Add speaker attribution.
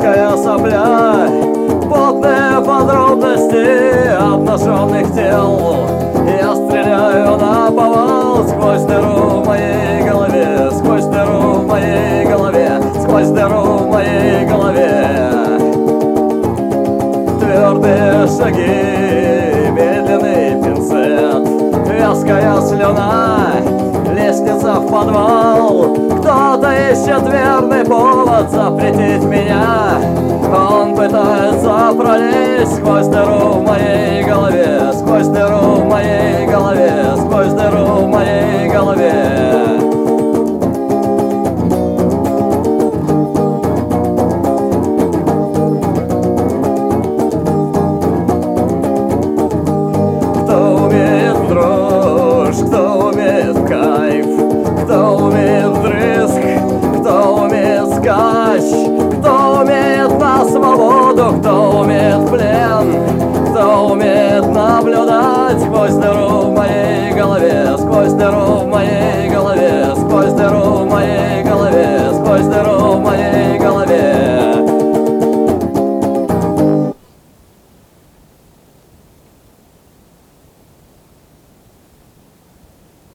Speaker 1: вязкая сопля, потные подробности обнаженных тел. Я стреляю наповал сквозь дыру в моей голове, сквозь дыру в моей голове, сквозь дыру в моей голове. Твердые шаги, медленный пинцет, вязкая слюна, лестница в подвал. Кто-то ищет верный повод запретить меня. Он пытается пролезть сквозь дыру в моей голове, сквозь дыру в моей голове, сквозь дыру в моей голове. Кто умеет дрожь, кто умеет кайф, кто умеет вдрызг, кто умеет скач, кто умеет на свободу, кто умеет плен, кто умеет наблюдать сквозь дыру в моей голове, сквозь дыру в моей голове, сквозь дыру